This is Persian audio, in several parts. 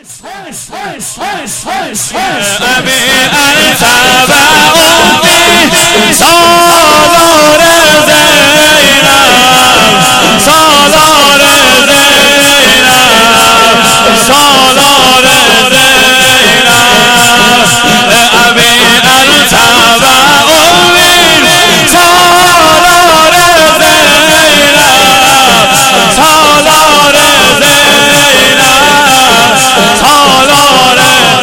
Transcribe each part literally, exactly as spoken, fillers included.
ابی التبع امی سالار زینب سالار زینب سالار زینب ابی التبع امی سالار زینب سالار زینب سالار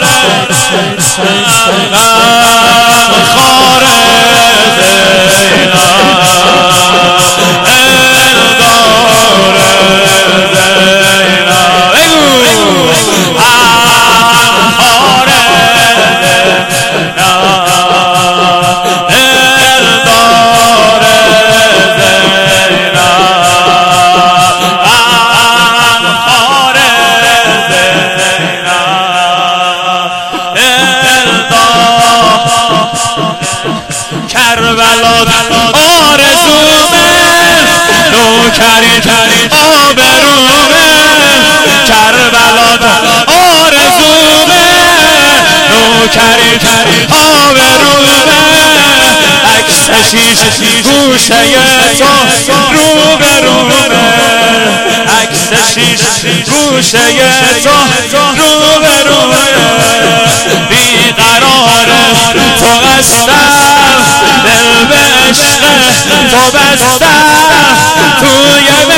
خار زینب الدار زینب خار کربلا آرزومه نوکری آبرومه کربلا آرزومه نوکری آبرومه عکس شیش گوشه تو رو به رومه عکس شیش گوشه تو رو به رومه بیقرار تو هستم دل به عشق تو بستم توی